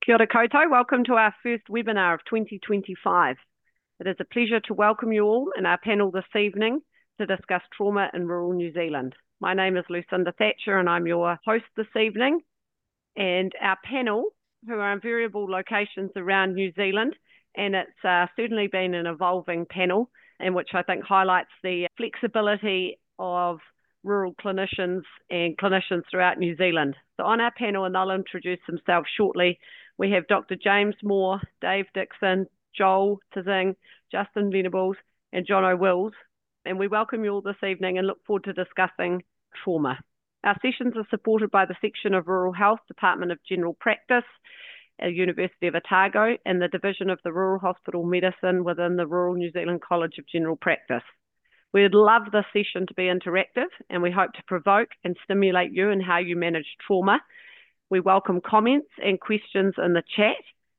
Kia ora koutou. Welcome to our first webinar of 2025. It is a pleasure to welcome you all in our panel this evening to discuss trauma in rural New Zealand. My name is Lucinda Thatcher and I'm your host this evening. And our panel, who are in variable locations around New Zealand, and it's certainly been an evolving panel in which I think highlights the flexibility of rural clinicians and clinicians throughout New Zealand. So on our panel, and they'll introduce themselves shortly, we have Dr. James Moore, Dave Dixon, Joel Tizing, Justin Venables, and Jono Wills. And we welcome you all this evening and look forward to discussing trauma. Our sessions are supported by the Section of Rural Health, Department of General Practice, University of Otago, and the Division of the Rural Hospital Medicine within the Rural New Zealand College of General Practice. We'd love this session to be interactive, and we hope to provoke and stimulate you in how you manage trauma. We welcome comments and questions in the chat.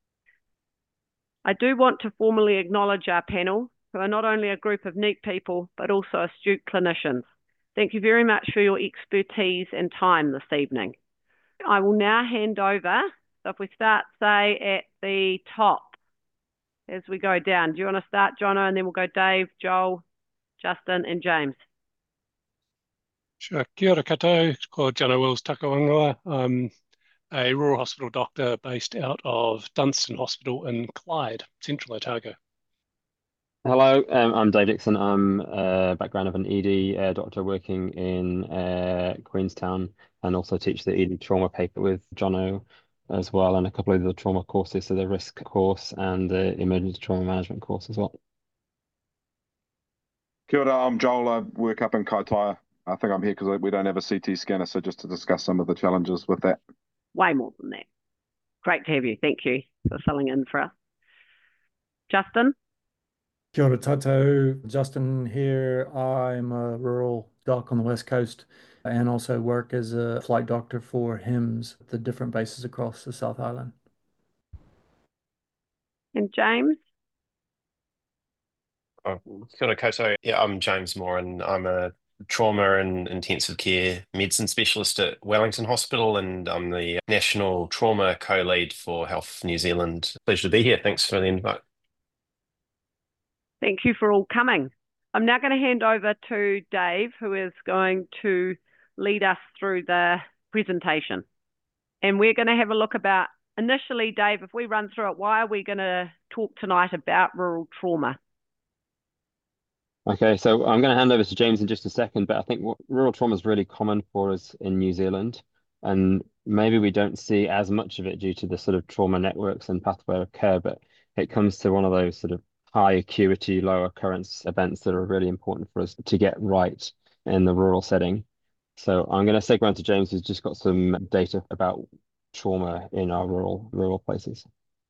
I do want to formally acknowledge our panel, who are not only a group of neat people, but also astute clinicians. Thank you very much for your expertise and time this evening. I will now hand over, so if we start, say, at the top, as we go down. Do you want to start, Jono, and then we'll go Dave, Joel, Justin, and James? Sure. Kia ora koutou, ko Jono Wills Takawangoa. I'm a rural hospital doctor based out of Dunstan Hospital in Clyde, Central Otago. Hello, I'm Dave Dixon. I'm a background of an ED doctor working in Queenstown, and also teach the ED trauma paper with Jono as well, and a couple of the trauma courses, so the risk course and the emergency trauma management course as well. Kia ora, I'm Joel. I work up in Kaitaia. I think I'm here because we don't have a CT scanner, so just to discuss some of the challenges with that. Way more than that. Great to have you. Thank you for filling in for us. Justin? Kia ora tātou, Justin here. I'm a rural doc on the West Coast and also work as a flight doctor for HIMSS, the different bases across the South Island. And James? Kia ora koutou. Yeah, I'm James Moore and I'm a trauma and intensive care medicine specialist at Wellington Hospital, and I'm the National Trauma Co-Lead for Health New Zealand. Pleasure to be here. Thanks for the invite. Thank you for all coming. I'm now going to hand over to Dave, who is going to lead us through the presentation. And we're going to have a look about, initially, Dave, if we run through it, why are we going to talk tonight about rural trauma? Okay, so I'm going to hand over to James in just a second, but I think rural trauma is really common for us in New Zealand, and maybe we don't see as much of it due to the sort of trauma networks and pathway of care, but it comes to one of those sort of high acuity, low occurrence events that are really important for us to get right in the rural setting. So I'm going to segue on to James, who's just got some data about trauma in our rural places.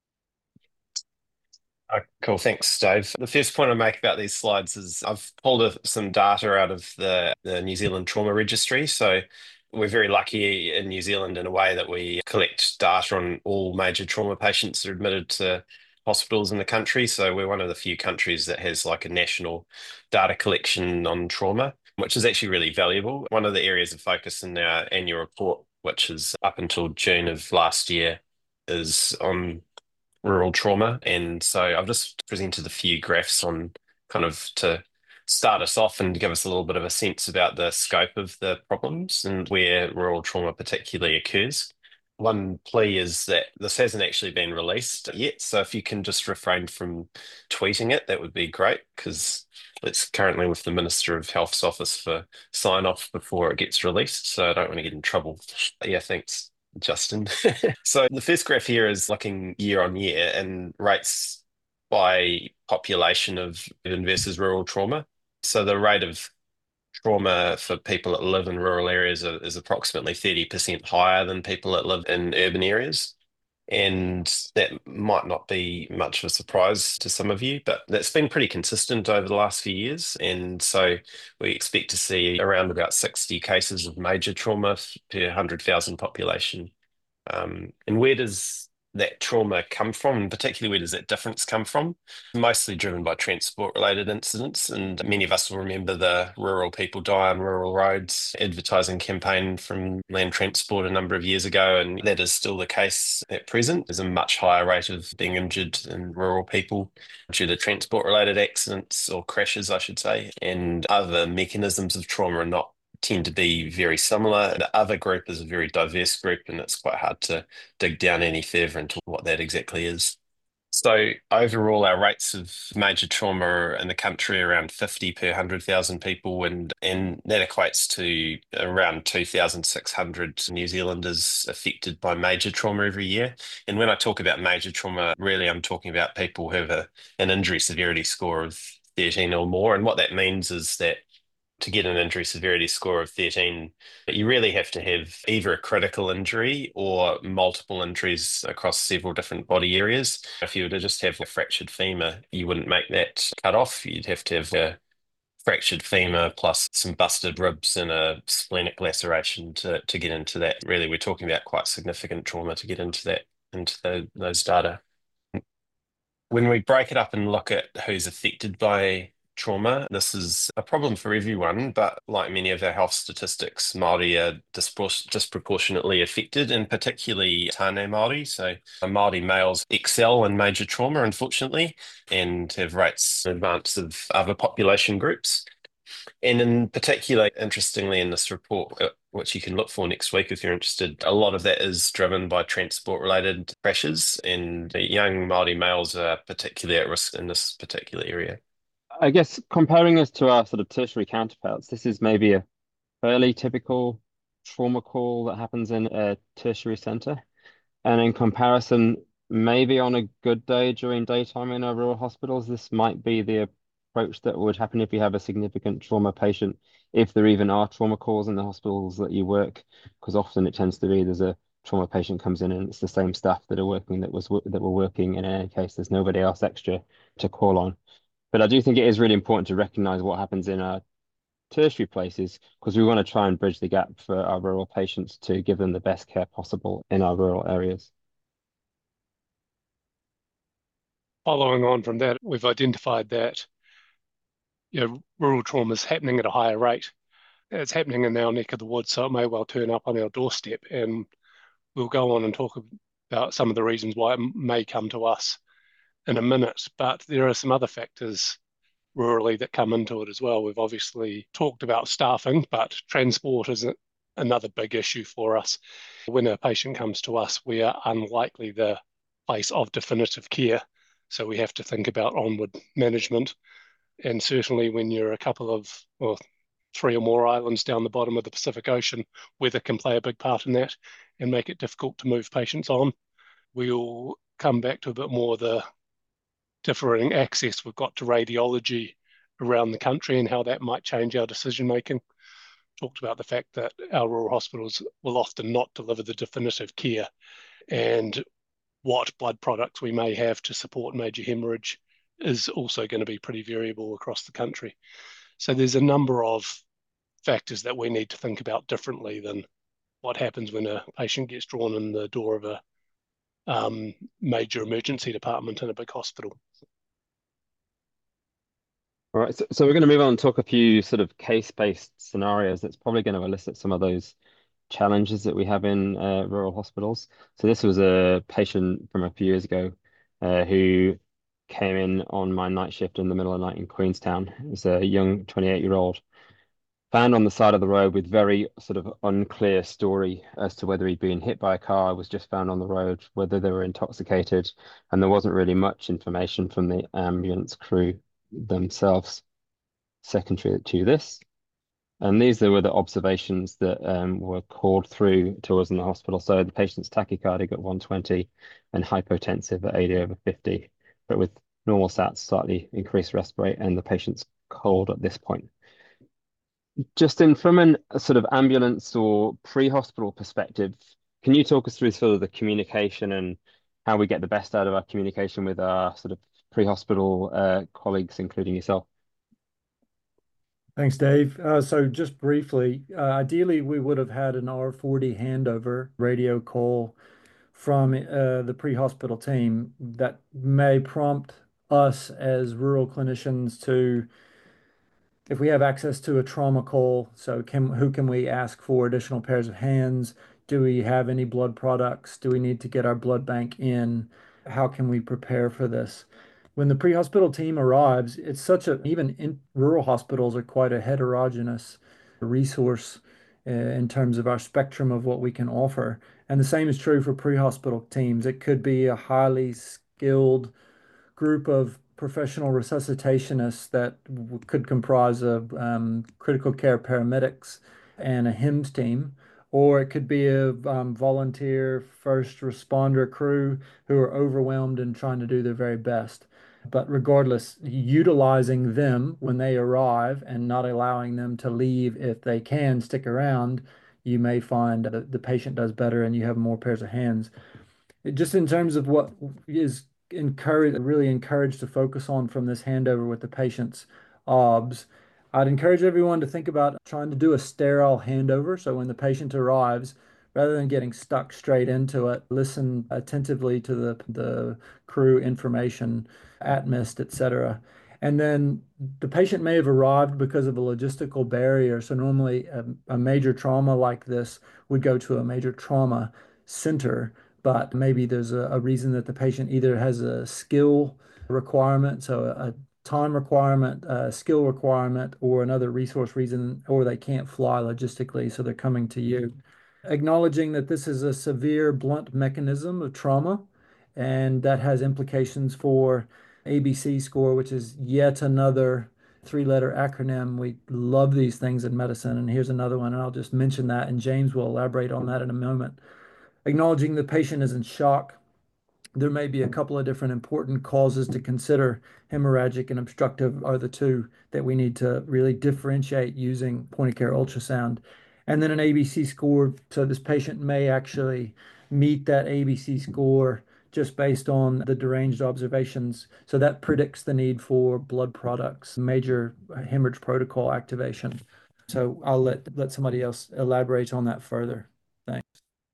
Cool, thanks, Dave. The first point I make about these slides is I've pulled some data out of the New Zealand Trauma Registry. So we're very lucky in New Zealand in a way that we collect data on all major trauma patients that are admitted to hospitals in the country. So we're one of the few countries that has like a national data collection on trauma, which is actually really valuable. One of the areas of focus in our annual report, which is up until June of last year, is on rural trauma. And so I've just presented a few graphs on kind of to start us off and give us a little bit of a sense about the scope of the problems and where rural trauma particularly occurs. One plea is that this hasn't actually been released yet, so if you can just refrain from tweeting it, that would be great, because it's currently with the Minister of Health's office for sign-off before it gets released, so I don't want to get in trouble. Yeah, thanks, Justin. So the first graph here is looking year on year and rates by population of urban versus rural trauma. So the rate of trauma for people that live in rural areas is approximately 30% higher than people that live in urban areas. And that might not be much of a surprise to some of you, but that's been pretty consistent over the last few years. And so we expect to see around about 60 cases of major trauma per 100,000 population. And where does that trauma come from, and particularly where does that difference come from? Mostly driven by transport-related incidents, and many of us will remember the Rural People Die on Rural Roads advertising campaign from Land Transport a number of years ago, and that is still the case at present. There's a much higher rate of being injured in rural people due to transport-related accidents or crashes, I should say, and other mechanisms of trauma are not tend to be very similar. The other group is a very diverse group, and it's quite hard to dig down any further into what that exactly is. So overall, our rates of major trauma in the country are around 50 per 100,000 people, and that equates to around 2,600 New Zealanders affected by major trauma every year. And when I talk about major trauma, really I'm talking about people who have an injury severity score of 13 or more. And what that means is that to get an injury severity score of 13, you really have to have either a critical injury or multiple injuries across several different body areas. If you were to just have a fractured femur, you wouldn't make that cut off. You'd have to have a fractured femur plus some busted ribs and a splenic laceration to get into that. Really, we're talking about quite significant trauma to get into that, those data. When we break it up and look at who's affected by trauma, this is a problem for everyone, but like many of our health statistics, Māori are disproportionately affected, and particularly Tāne Māori. So Māori males excel in major trauma, unfortunately, and have rates in advance of other population groups. And in particular, interestingly, in this report, which you can look for next week if you're interested, a lot of that is driven by transport-related crashes, and young Māori males are particularly at risk in this particular area. I guess comparing us to our sort of tertiary counterparts, this is maybe a fairly typical trauma call that happens in a tertiary centre. And in comparison, maybe on a good day during daytime in our rural hospitals, this might be the approach that would happen if you have a significant trauma patient, if there even are trauma calls in the hospitals that you work, because often it tends to be there's a trauma patient comes in and it's the same staff that are working that were working, and in any case there's nobody else extra to call on. But I do think it is really important to recognize what happens in our tertiary places, because we want to try and bridge the gap for our rural patients to give them the best care possible in our rural areas. Following on from that, we've identified that rural trauma is happening at a higher rate. It's happening in our neck of the woods, so it may well turn up on our doorstep, and we'll go on and talk about some of the reasons why it may come to us in a minute. But there are some other factors rurally that come into it as well. We've obviously talked about staffing, but transport is another big issue for us. When a patient comes to us, we are unlikely the place of definitive care, so we have to think about onward management. And certainly when you're a couple of, well, 3 or more islands down the bottom of the Pacific Ocean, weather can play a big part in that and make it difficult to move patients on. We'll come back to a bit more the differing access we've got to radiology around the country and how that might change our decision making. Talked about the fact that our rural hospitals will often not deliver the definitive care, and what blood products we may have to support major hemorrhage is also going to be pretty variable across the country. So there's a number of factors that we need to think about differently than what happens when a patient gets drawn in the door of a major emergency department in a big hospital. All right, so we're going to move on and talk a few sort of case-based scenarios that's probably going to elicit some of those challenges that we have in rural hospitals. So this was a patient from a few years ago who came in on my night shift in the middle of the night in Queenstown. It was a young 28-year-old found on the side of the road with very sort of unclear story as to whether he'd been hit by a car, was just found on the road, whether they were intoxicated, and there wasn't really much information from the ambulance crew themselves secondary to this. And these were the observations that were called through to us in the hospital. So the patient's tachycardic at 120 and hypotensive at 80/50, but with normal sats, slightly increased respirate, and the patient's cold at this point. Justin, from a sort of ambulance or pre-hospital perspective, can you talk us through sort of the communication and how we get the best out of our communication with our sort of pre-hospital colleagues, including yourself? Thanks, Dave. So just briefly, ideally we would have had an R40 handover radio call from the pre-hospital team that may prompt us as rural clinicians to, if we have access to a trauma call, so who can we ask for additional pairs of hands? Do we have any blood products? Do we need to get our blood bank in? How can we prepare for this? When the pre-hospital team arrives, it's even in rural hospitals are quite a heterogeneous resource in terms of our spectrum of what we can offer. And the same is true for pre-hospital teams. It could be a highly skilled group of professional resuscitationists that could comprise of critical care paramedics and a HIMSS team, or it could be a volunteer first responder crew who are overwhelmed and trying to do their very best. But regardless, utilizing them when they arrive and not allowing them to leave if they can stick around, you may find that the patient does better and you have more pairs of hands. Just in terms of what is really encouraged to focus on from this handover with the patient's OBS, I'd encourage everyone to think about trying to do a sterile handover. So when the patient arrives, rather than getting stuck straight into it, listen attentively to the crew information, ATMIST, etc. And then the patient may have arrived because of a logistical barrier. So normally a major trauma like this would go to a major trauma center, but maybe there's a reason that the patient either has a skill requirement, so a time requirement, a skill requirement, or another resource reason, or they can't fly logistically, so they're coming to you. Acknowledging that this is a severe blunt mechanism of trauma, and that has implications for ABC score, which is yet another three-letter acronym. We love these things in medicine, and here's another one, and I'll just mention that, and James will elaborate on that in a moment. Acknowledging the patient is in shock. There may be a couple of different important causes to consider. Hemorrhagic and obstructive are the two that we need to really differentiate using point of care ultrasound. And then an ABC score. So this patient may actually meet that ABC score just based on the deranged observations. So that predicts the need for blood products, major hemorrhage protocol activation. So I'll let somebody else elaborate on that further. Thanks.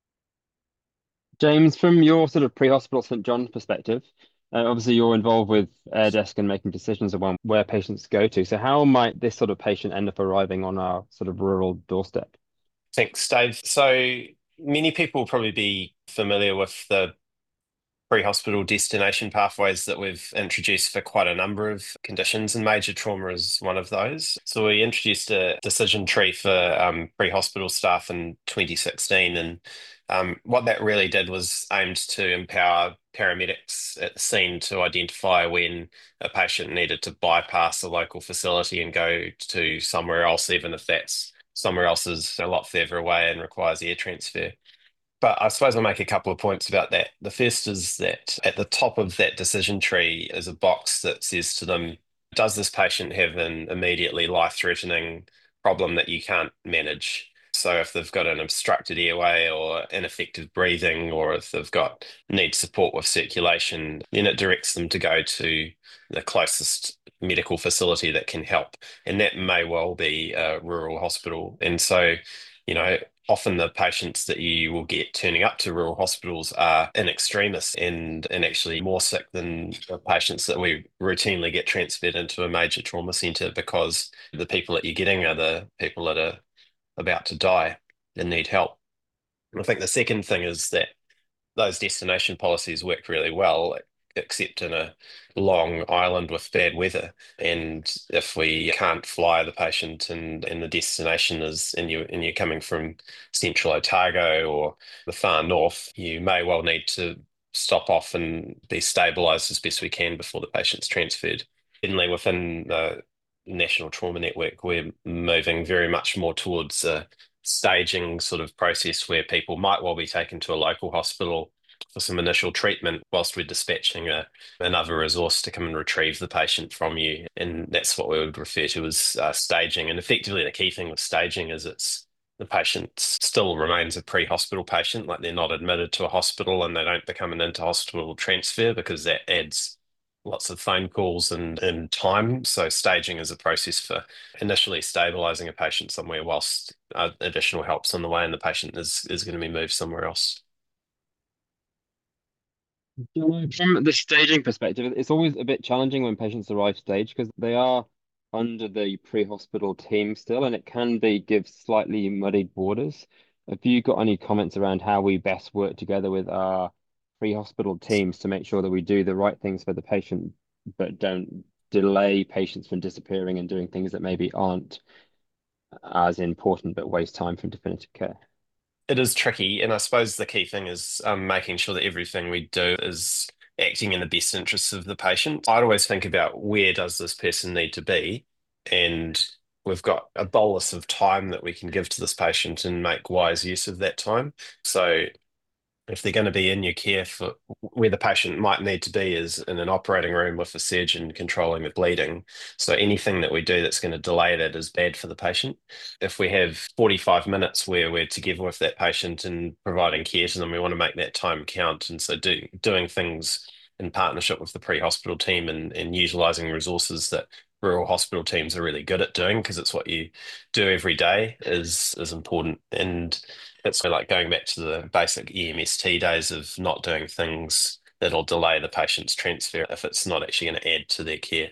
James, from your sort of pre-hospital St. John's perspective, obviously you're involved with AirDesk and making decisions on where patients go to. So how might this sort of patient end up arriving on our sort of rural doorstep? Thanks, Dave. So many people will probably be familiar with the pre-hospital destination pathways that we've introduced for quite a number of conditions, and major trauma is one of those. So we introduced a decision tree for pre-hospital staff in 2016, and what that really did was aimed to empower paramedics at the scene to identify when a patient needed to bypass a local facility and go to somewhere else, even if that's somewhere else is a lot further away and requires air transfer. But I suppose I'll make a couple of points about that. The first is that at the top of that decision tree is a box that says to them, does this patient have an immediately life-threatening problem that you can't manage? So if they've got an obstructed airway or ineffective breathing, or if they've got need support with circulation, then it directs them to go to the closest medical facility that can help. And that may well be a rural hospital. And so, often the patients that you will get turning up to rural hospitals are in extremis and actually more sick than the patients that we routinely get transferred into a major trauma centre, because the people that you're getting are the people that are about to die and need help. And I think the second thing is that those destination policies work really well, except in a long island with bad weather. And if we can't fly the patient and the destination is and you're coming from central Otago or the far north, you may well need to stop off and be stabilised as best we can before the patient's transferred. Certainly within the National Trauma Network, we're moving very much more towards a staging sort of process where people might well be taken to a local hospital for some initial treatment whilst we're dispatching another resource to come and retrieve the patient from you. And that's what we would refer to as staging. And effectively, the key thing with staging is the patient still remains a pre-hospital patient, like they're not admitted to a hospital and they don't become an inter-hospital transfer, because that adds lots of phone calls and time. So staging is a process for initially stabilizing a patient somewhere whilst additional help's on the way and the patient is going to be moved somewhere else. From the staging perspective, it's always a bit challenging when patients arrive stage because they are under the pre-hospital team still, and it can be give slightly muddied borders. Have you got any comments around how we best work together with our pre-hospital teams to make sure that we do the right things for the patient, but don't delay patients from disappearing and doing things that maybe aren't as important but waste time from definitive care? It is tricky, and I suppose the key thing is making sure that everything we do is acting in the best interests of the patient. I'd always think about where does this person need to be, and we've got a bolus of time that we can give to this patient and make wise use of that time. So if they're going to be in your care for where the patient might need to be is in an operating room with a surgeon controlling the bleeding. So anything that we do that's going to delay that is bad for the patient. If we have 45 minutes where we're together with that patient and providing care to them, we want to make that time count. And so doing things in partnership with the pre-hospital team and utilizing resources that rural hospital teams are really good at doing because it's what you do every day is important. And it's like going back to the basic EMST days of not doing things that'll delay the patient's transfer if it's not actually going to add to their care.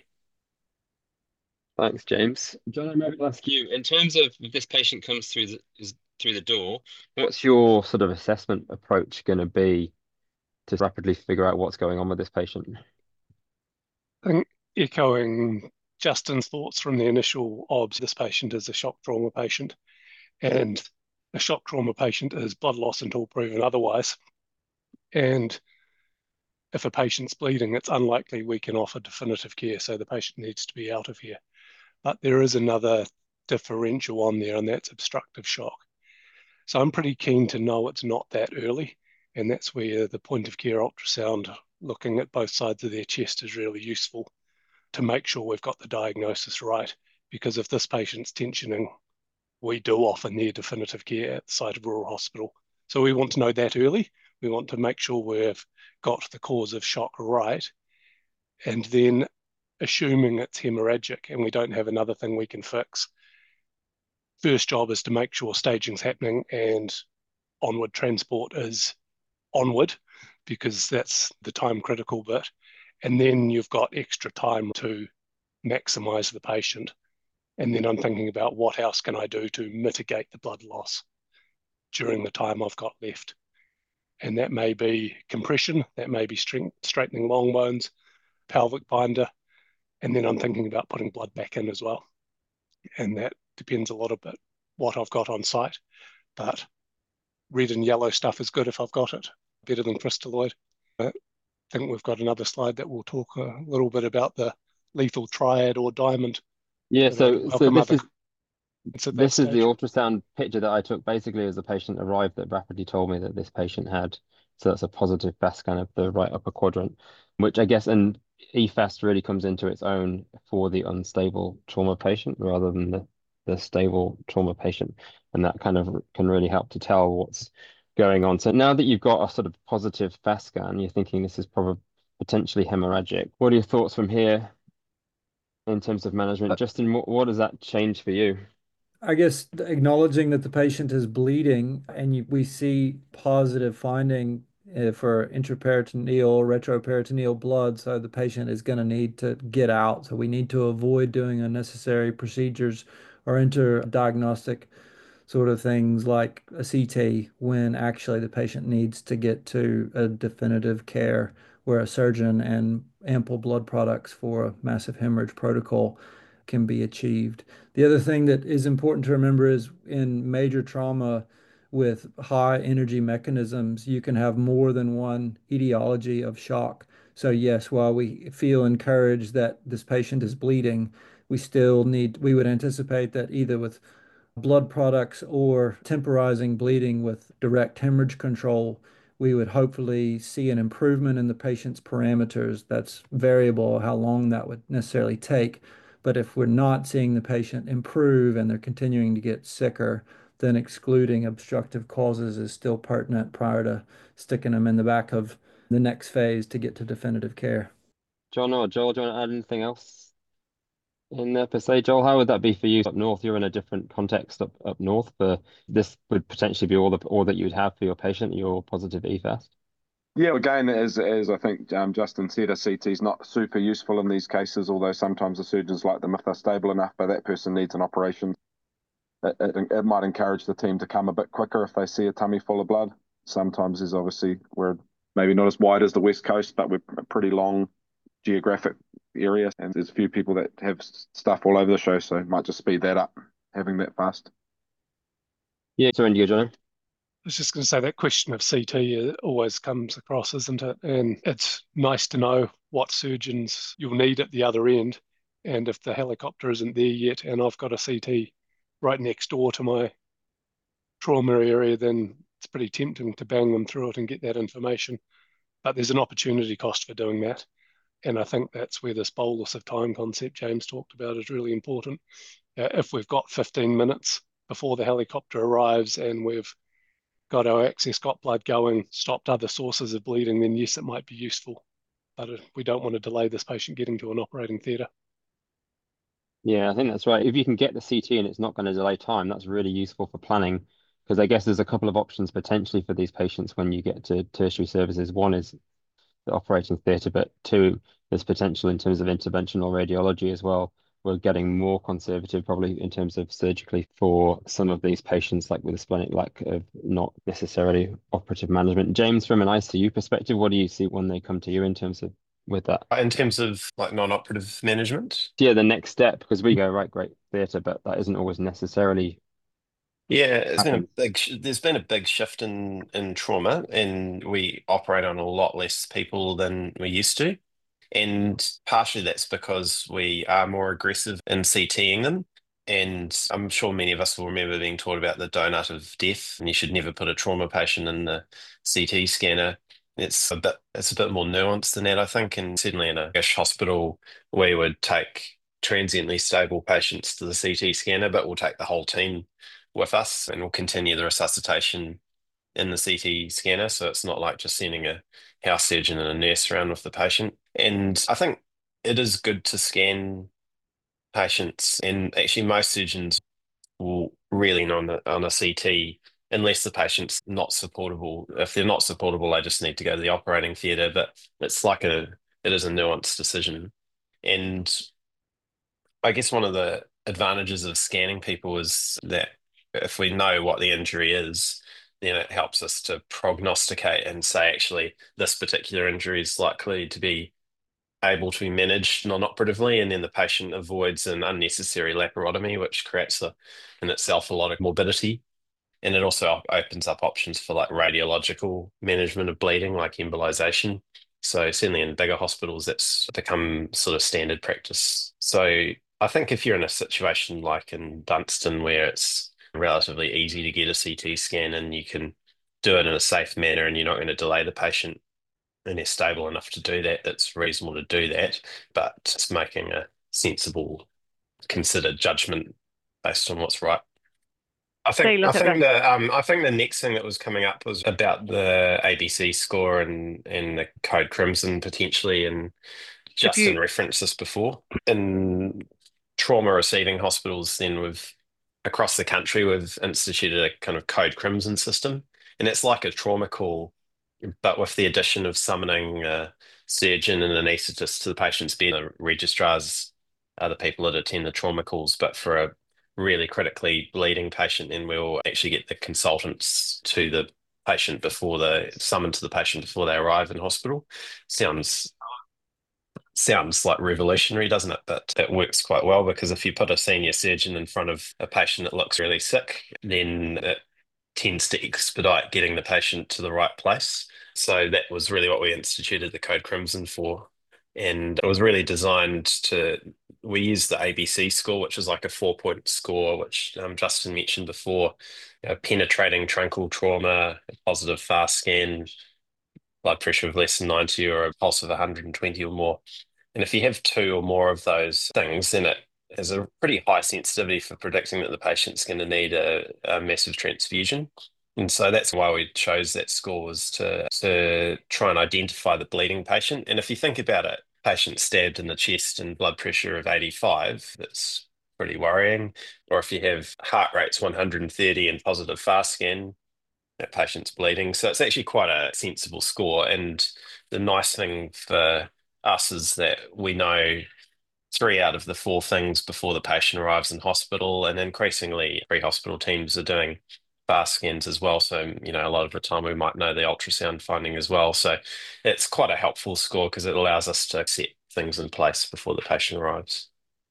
Thanks, James. John, I might ask you, in terms of if this patient comes through the door, what's your sort of assessment approach going to be to rapidly figure out what's going on with this patient? I think echoing Justin's thoughts from the initial obs, this patient is a shock trauma patient, and a shock trauma patient is blood loss until proven otherwise. And if a patient's bleeding, it's unlikely we can offer definitive care, so the patient needs to be out of here. But there is another differential on there, and that's obstructive shock. So I'm pretty keen to know it's not that early, and that's where the point of care ultrasound, looking at both sides of their chest, is really useful to make sure we've got the diagnosis right. Because if this patient's tensioning, we do offer near definitive care at the site of rural hospital. So we want to know that early. We want to make sure we've got the cause of shock right. And then assuming it's hemorrhagic and we don't have another thing we can fix, first job is to make sure staging's happening and onward transport is onward, because that's the time critical bit. And then you've got extra time to maximize the patient. And then I'm thinking about what else can I do to mitigate the blood loss during the time I've got left. And that may be compression, that may be straightening long bones, pelvic binder, and then I'm thinking about putting blood back in as well. And that depends a lot about what I've got on site. But red and yellow stuff is good if I've got it, better than crystalloid. I think we've got another slide that will talk a little bit about the lethal triad or diamond. Yeah, so this is the ultrasound picture that I took basically as the patient arrived that rapidly told me that this patient had. So that's a positive FAST scan of the right upper quadrant, which I guess, and EFAST really comes into its own for the unstable trauma patient rather than the stable trauma patient. And that kind of can really help to tell what's going on. So now that you've got a sort of positive FAST scan, you're thinking this is probably potentially hemorrhagic. What are your thoughts from here in terms of management? Justin, what does that change for you? I guess acknowledging that the patient is bleeding and we see positive finding for intraperitoneal, retroperitoneal blood, so the patient is going to need to get out. So we need to avoid doing unnecessary procedures or interdiagnostic sort of things like a CT when actually the patient needs to get to a definitive care where a surgeon and ample blood products for a massive hemorrhage protocol can be achieved. The other thing that is important to remember is in major trauma with high energy mechanisms, you can have more than one etiology of shock. So yes, while we feel encouraged that this patient is bleeding, we would anticipate that either with blood products or temporizing bleeding with direct hemorrhage control, we would hopefully see an improvement in the patient's parameters. That's variable how long that would necessarily take. But if we're not seeing the patient improve and they're continuing to get sicker, then excluding obstructive causes is still pertinent prior to sticking them in the back of the next phase to get to definitive care. John or Joel, do you want to add anything else in there per se? Joel, how would that be for you up north? You're in a different context up north, but this would potentially be all that you would have for your patient, your positive EFAST. Yeah, again, as I think Justin said, a CT is not super useful in these cases, although sometimes the surgeons like them if they're stable enough, but that person needs an operation. It might encourage the team to come a bit quicker if they see a tummy full of blood. Sometimes there's obviously, we're maybe not as wide as the West Coast, but we're a pretty long geographic area, and there's a few people that have stuff all over the show, so it might just speed that up, having that fast. Yeah, sorry, you go, John. I was just going to say that question of CT always comes across, isn't it? And it's nice to know what surgeons you'll need at the other end. And if the helicopter isn't there yet and I've got a CT right next door to my trauma area, then it's pretty tempting to bang them through it and get that information. But there's an opportunity cost for doing that. And I think that's where this bolus of time concept James talked about is really important. If we've got 15 minutes before the helicopter arrives and we've got our access, got blood going, stopped other sources of bleeding, then yes, it might be useful. But we don't want to delay this patient getting to an operating theatre. Yeah, I think that's right. If you can get the CT and it's not going to delay time, that's really useful for planning. Because I guess there's a couple of options potentially for these patients when you get to tertiary services. One is the operating theatre, but two, there's potential in terms of interventional radiology as well. We're getting more conservative probably in terms of surgically for some of these patients, like with a splenic lac of not necessarily operative management. James, from an ICU perspective, what do you see when they come to you in terms of with that? In terms of like non-operative management? Yeah, the next step, because we go, right, great, theatre, but that isn't always necessarily Yeah, happens. there's been a big shift in trauma, and we operate on a lot less people than we used to. And partially that's because we are more aggressive in CTing them. And I'm sure many of us will remember being taught about the donut of death, and you should never put a trauma patient in the CT scanner. It's a bit more nuanced than that, I think, and certainly in a hospital we would take transiently stable patients to the CT scanner, but we'll take the whole team with us and we'll continue the resuscitation in the CT scanner. So it's not like just sending a house surgeon and a nurse around with the patient. And I think it is good to scan patients. And actually, most surgeons will really on a CT unless the patient's not supportable. If they're not supportable, they just need to go to the operating theatre. But it is a nuanced decision. And I guess one of the advantages of scanning people is that if we know what the injury is, then it helps us to prognosticate and say, actually, this particular injury is likely to be able to be managed non-operatively, and then the patient avoids an unnecessary laparotomy, which creates in itself a lot of morbidity. And it also opens up options for like radiological management of bleeding, like embolization. So certainly in bigger hospitals, that's become sort of standard practice. So I think if you're in a situation like in Dunstan, where it's relatively easy to get a CT scan and you can do it in a safe manner and you're not going to delay the patient and they're stable enough to do that, it's reasonable to do that. But it's making a sensible, considered judgment based on what's right. I So think you I look at think the the next thing that was coming up was about the ABC score and the Code Crimson potentially, and if you Justin referenced this before. In trauma receiving hospitals, then across the country, we've instituted a kind of Code Crimson system, and it's like a trauma call, but with the addition of summoning a surgeon and an anaesthetist to the patient's bed. The registrars are the people that attend the trauma calls, but for a really critically bleeding patient, then we'll actually get the consultants to the patient before they summon to the patient before they arrive in hospital. Sounds like revolutionary, doesn't it? But it works quite well because if you put a senior surgeon in front of a patient that looks really sick, then it tends to expedite getting the patient to the right place. So that was really what we instituted the Code Crimson for. And it was really designed we used the ABC score, which is like a 4-point score, which Justin mentioned before, penetrating truncal trauma, a positive fast scan, blood pressure of less than 90 or a pulse of 120 or more. And if you have two or more of those things, then it has a pretty high sensitivity for predicting that the patient's going to need a massive transfusion. And so that's why we chose that score, was to try and identify the bleeding patient. And if you think about it, patient stabbed in the chest and blood pressure of 85, that's pretty worrying. Or if you have heart rates 130 and positive fast scan, that patient's bleeding. So it's actually quite a sensible score. And the nice thing for us is that we know 3 out of the 4 things before the patient arrives in hospital, and increasingly pre-hospital teams are doing fast scans as well. So, a lot of the time we might know the ultrasound finding as well. So it's quite a helpful score because it allows us to set things in place before the patient arrives.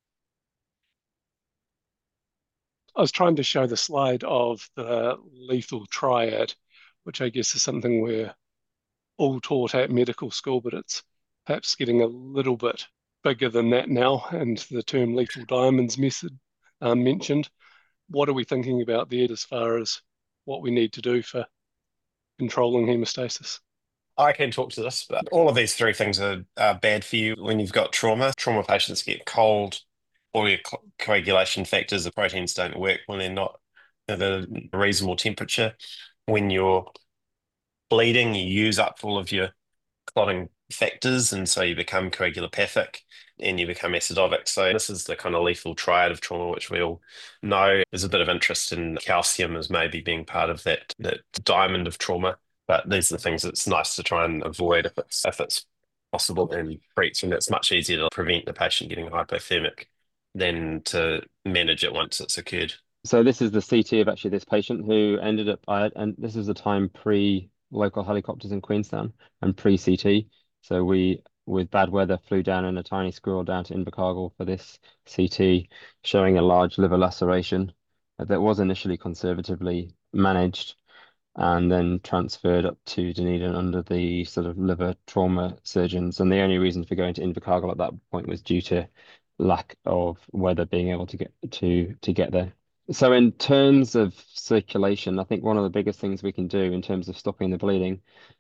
I was trying to show the slide of the lethal triad, which I guess is something we're all taught at medical school, but it's perhaps getting a little bit bigger than that now, and the term lethal diamonds method mentioned. What are we thinking about there as far as what we need to do for controlling hemostasis? I can talk to this, but all of these 3 things are bad for you when you've got trauma. Trauma patients get cold, all your coagulation factors, the proteins don't work when they're not at a reasonable temperature. When you're bleeding, you use up all of your clotting factors, and so you become coagulopathic and you become acidotic. So this is the kind of lethal triad of trauma, which we all know. There's a bit of interest in calcium as maybe being part of that diamond of trauma. But these are the things that's nice to try and avoid if it's possible and treat. And it's much easier to prevent the patient getting hypothermic than to manage it once it's occurred. So this is the CT of actually this patient who ended up, and this is the time pre-local helicopters in Queenstown and pre-CT. So we, with bad weather, flew down in a tiny squirrel down to Invercargill for this CT, showing a large liver laceration that was initially conservatively managed and then transferred up to Dunedin under the sort of liver trauma surgeons. And the only reason for going to Invercargill at that point was due to lack of weather being able to get there. So in terms of circulation, I think one of the biggest things we can do in terms of stopping the bleeding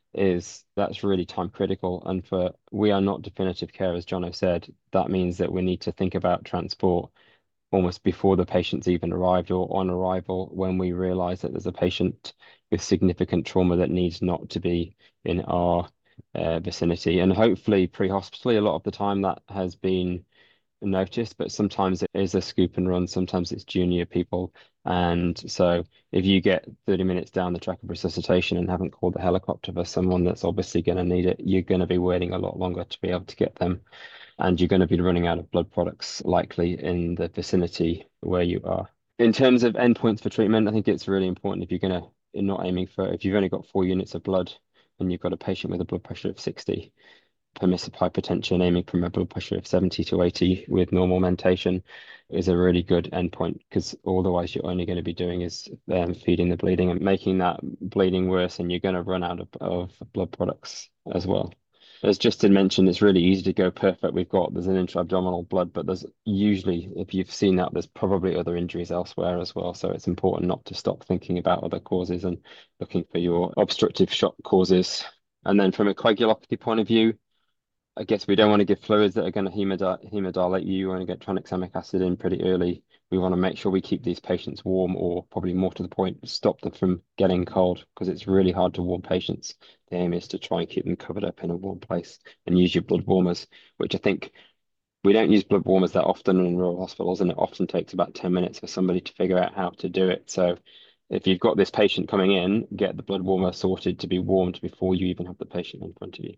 is that's really time critical. And we are not definitive care, as Jono said. That means that we need to think about transport almost before the patient's even arrived or on arrival when we realize that there's a patient with significant trauma that needs not to be in our vicinity. And hopefully pre-hospitally, a lot of the time that has been noticed, but sometimes it is a scoop and run, sometimes it's junior people. And so if you get 30 minutes down the track of resuscitation and haven't called the helicopter for someone that's obviously going to need it, you're going to be waiting a lot longer to be able to get them. And you're going to be running out of blood products likely in the vicinity where you are. In terms of endpoints for treatment, I think it's really important if you're not aiming for, if you've only got 4 units of blood and you've got a patient with a blood pressure of 60, permissive hypertension, aiming from a blood pressure of 70 to 80 with normal mentation is a really good endpoint, because otherwise you're only going to be doing is feeding the bleeding and making that bleeding worse, and you're going to run out of blood products as well. As Justin mentioned, it's really easy to go perfect. There's an intra-abdominal blood, but there's usually, if you've seen that, there's probably other injuries elsewhere as well. So it's important not to stop thinking about other causes and looking for your obstructive shock causes. And then from a coagulopathy point of view, I guess we don't want to give fluids that are going to hemodilate you. You want to get tranexamic acid in pretty early. We want to make sure we keep these patients warm, or probably more to the point, stop them from getting cold, because it's really hard to warm patients. The aim is to try and keep them covered up in a warm place and use your blood warmers, which I think we don't use blood warmers that often in rural hospitals, and it often takes about 10 minutes for somebody to figure out how to do it. So if you've got this patient coming in, get the blood warmer sorted to be warmed before you even have the patient in front of you.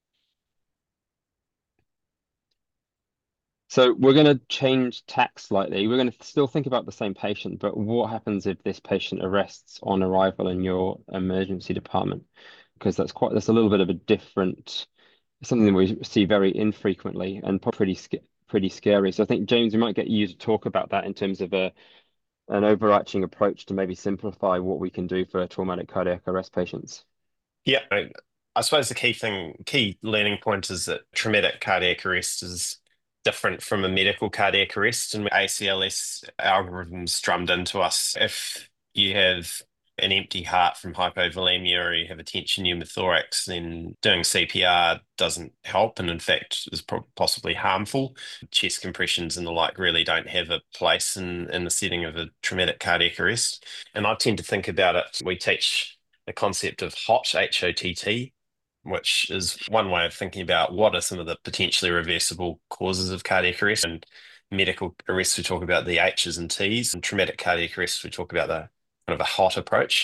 So we're going to change tack slightly. We're going to still think about the same patient, but what happens if this patient arrests on arrival in your emergency department? Because that's a little bit of a different, something that we see very infrequently and pretty scary. So I think, James, we might get you to talk about that in terms of an overarching approach to maybe simplify what we can do for traumatic cardiac arrest patients. Yeah, I suppose the key learning point is that traumatic cardiac arrest is different from a medical cardiac arrest, and ACLS algorithms drummed into us. If you have an empty heart from hypovolemia or you have a tension pneumothorax, then doing CPR doesn't help, and in fact is possibly harmful. Chest compressions and the like really don't have a place in the setting of a traumatic cardiac arrest. And I tend to think about it, we teach the concept of HOT, H-O-T-T, which is one way of thinking about what are some of the potentially reversible causes of cardiac arrest. And medical arrest, we talk about the H's and T's, and traumatic cardiac arrest, we talk about the kind of a HOT approach.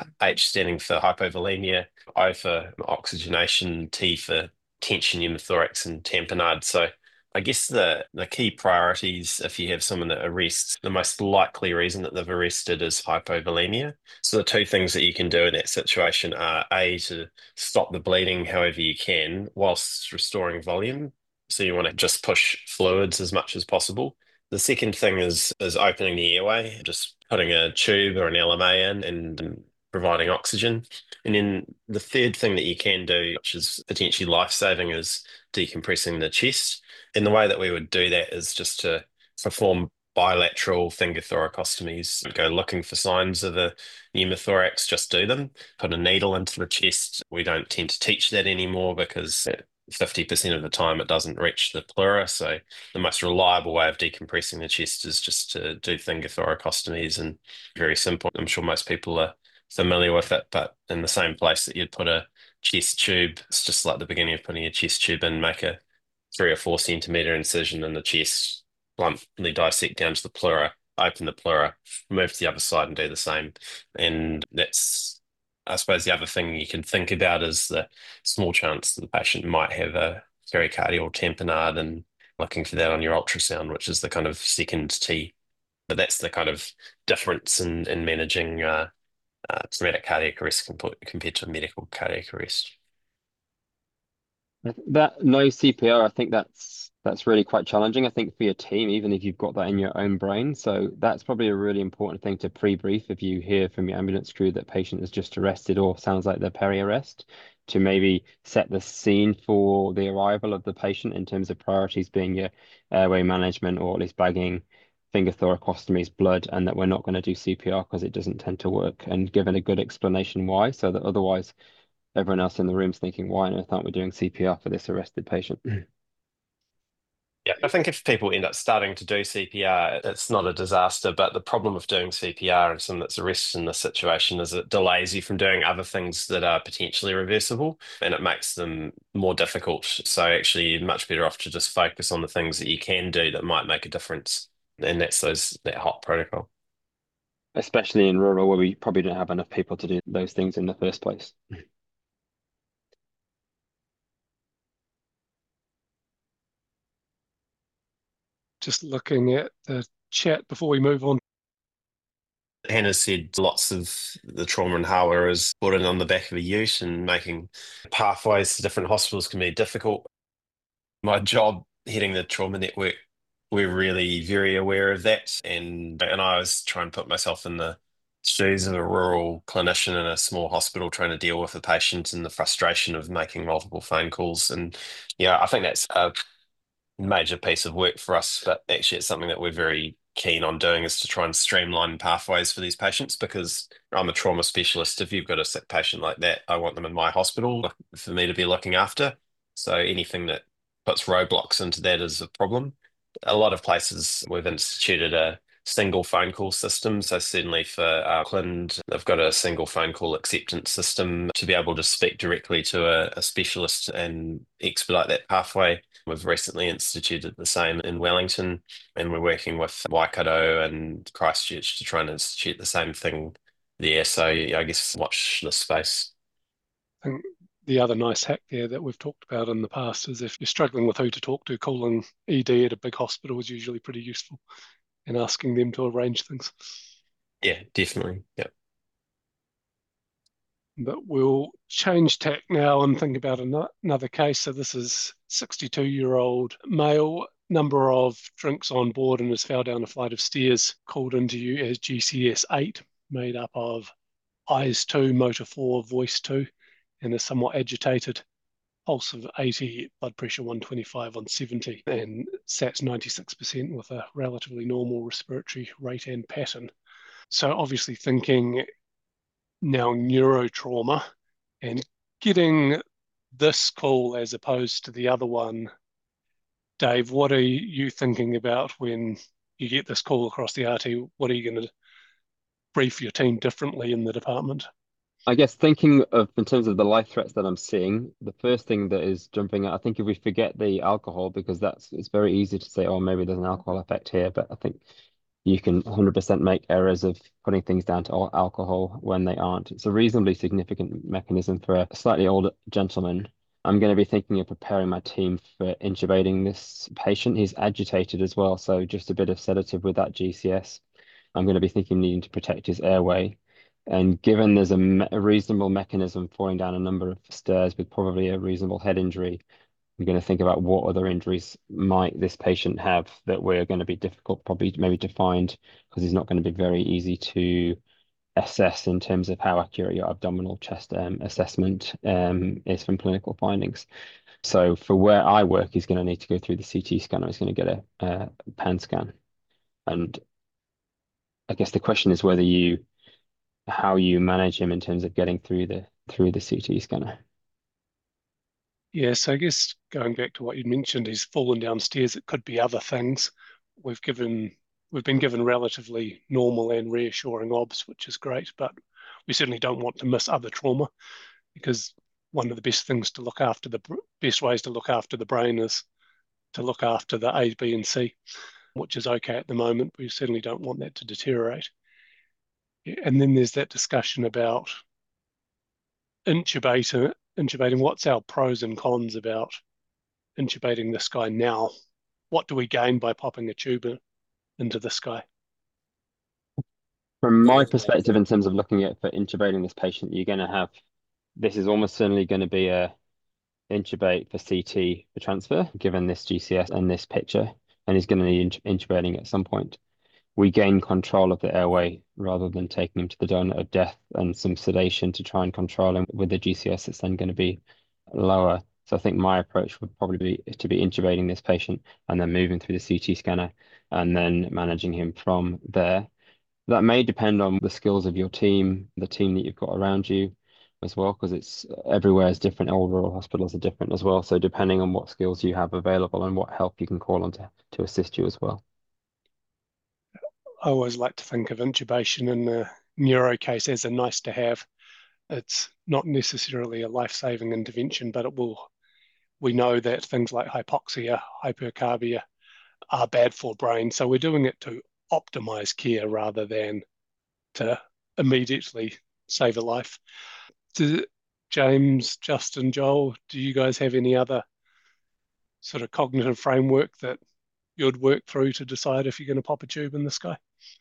H standing for hypovolemia, O for oxygenation, T for tension, pneumothorax, and tamponade. So I guess the key priorities, if you have someone that arrests, the most likely reason that they've arrested is hypovolemia. So the two things that you can do in that situation are A, to stop the bleeding however you can whilst restoring volume. So you want to just push fluids as much as possible. The second thing is opening the airway, just putting a tube or an LMA in and providing oxygen. And then the third thing that you can do, which is potentially life-saving, is decompressing the chest. And the way that we would do that is just to perform bilateral finger thoracostomies, go looking for signs of a pneumothorax, just do them, put a needle into the chest. We don't tend to teach that anymore because 50% of the time it doesn't reach the pleura. So the most reliable way of decompressing the chest is just to do finger thoracostomies, and very simple. I'm sure most people are familiar with it, but in the same place that you'd put a chest tube, it's just like the beginning of putting a chest tube in, make a 3 or 4 centimeter incision in the chest, bluntly dissect down to the pleura, open the pleura, move to the other side and do the same. And that's, I suppose, the other thing you can think about is the small chance that the patient might have a pericardial tamponade, and looking for that on your ultrasound, which is the kind of second T. But that's the kind of difference in managing traumatic cardiac arrest compared to medical cardiac arrest. That no CPR, I think that's really quite challenging, I think, for your team, even if you've got that in your own brain. So that's probably a really important thing to pre-brief if you hear from your ambulance crew that patient is just arrested or sounds like they're peri-arrest, to maybe set the scene for the arrival of the patient in terms of priorities being your airway management, or at least bagging, finger thoracostomies, blood, and that we're not going to do CPR because it doesn't tend to work, and given a good explanation why, so that otherwise everyone else in the room's thinking, why on earth aren't we doing CPR for this arrested patient? Yeah, I think if people end up starting to do CPR, it's not a disaster. But the problem with doing CPR and someone that's arrested in this situation is it delays you from doing other things that are potentially reversible, and it makes them more difficult. So actually, you're much better off to just focus on the things that you can do that might make a difference. And that's that HOT protocol. Especially in rural, where we probably don't have enough people to do those things in the first place. Just looking at the chat before we move on. Hannah said lots of the trauma in Hawa is put in on the back of a ute, and making pathways to different hospitals can be difficult. My job heading the trauma network, we're really very aware of that. And I always try and put myself in the shoes of a rural clinician in a small hospital trying to deal with a patient and the frustration of making multiple phone calls. And yeah, I think that's a major piece of work for us, but actually it's something that we're very keen on doing, is to try and streamline pathways for these patients, because I'm a trauma specialist. If you've got a sick patient like that, I want them in my hospital for me to be looking after. So anything that puts roadblocks into that is a problem. A lot of places we've instituted a single phone call system. So certainly for Auckland, they've got a single phone call acceptance system to be able to speak directly to a specialist and expedite that pathway. We've recently instituted the same in Wellington, and we're working with Waikato and Christchurch to try and institute the same thing there. So yeah, I guess watch this space. I think the other nice hack there that we've talked about in the past is, if you're struggling with who to talk to, calling ED at a big hospital is usually pretty useful, and asking them to arrange things. Yeah, definitely. Yeah. But we'll change tack now and think about another case. So this is 62-year-old male, number of drinks on board, and has fell down a flight of stairs, called into you as GCS 8, made up of eyes 2, motor 4, voice 2, and is somewhat agitated. Pulse of 80, blood pressure 125 on 70, and SATs 96% with a relatively normal respiratory rate and pattern. So obviously thinking now neurotrauma, and getting this call as opposed to the other one. Dave, what are you thinking about when you get this call across the RT? What are you going to brief your team differently in the department? I guess thinking of, in terms of the life threats that I'm seeing, the first thing that is jumping out, I think if we forget the alcohol, because it's very easy to say, oh, maybe there's an alcohol effect here, but I think You can 100% make errors of putting things down to alcohol when they aren't. It's a reasonably significant mechanism for a slightly older gentleman. I'm going to be thinking of preparing my team for intubating this patient. He's agitated as well, so just a bit of sedative with that GCS. I'm going to be thinking needing to protect his airway. And given there's a reasonable mechanism falling down a number of stairs with probably a reasonable head injury, I'm going to think about what other injuries might this patient have that we're going to be difficult probably maybe to find, because it's not going to be very easy to assess in terms of how accurate your abdominal chest assessment is from clinical findings. So for where I work, he's going to need to go through the CT scanner. He's going to get a pan scan. And I guess the question is how you manage him in terms of getting through the CT scanner. Yes, I guess going back to what you mentioned, he's fallen downstairs. It could be other things. We've been given relatively normal and reassuring obs, which is great, but we certainly don't want to miss other trauma, because one of the best ways to look after the brain is to look after the A, B, and C, which is okay at the moment. We certainly don't want that to deteriorate. And then there's that discussion about intubating. What's our pros and cons about intubating this guy now? What do we gain by popping a tube into this guy? From my perspective, in terms of looking at for intubating this patient, you're going to have, this is almost certainly going to be a intubate for CT for transfer, given this GCS and this picture, and he's going to need intubating at some point. We gain control of the airway rather than taking him to the donut of death and some sedation to try and control him with the GCS. It's then going to be lower. So I think my approach would probably be to be intubating this patient and then moving through the CT scanner and then managing him from there. That may depend on the skills of your team, the team that you've got around you as well, because it's everywhere is different. All rural hospitals are different as well. So depending on what skills you have available and what help you can call on to assist you as well. I always like to think of intubation in the neuro case as a nice to have. It's not necessarily a life-saving intervention, but we know that things like hypoxia, hypercarbia are bad for brain. So we're doing it to optimize care rather than to immediately save a life. James, Justin, Joel, do you guys have any other sort of cognitive framework that you'd work through to decide if you're going to pop a tube in this guy?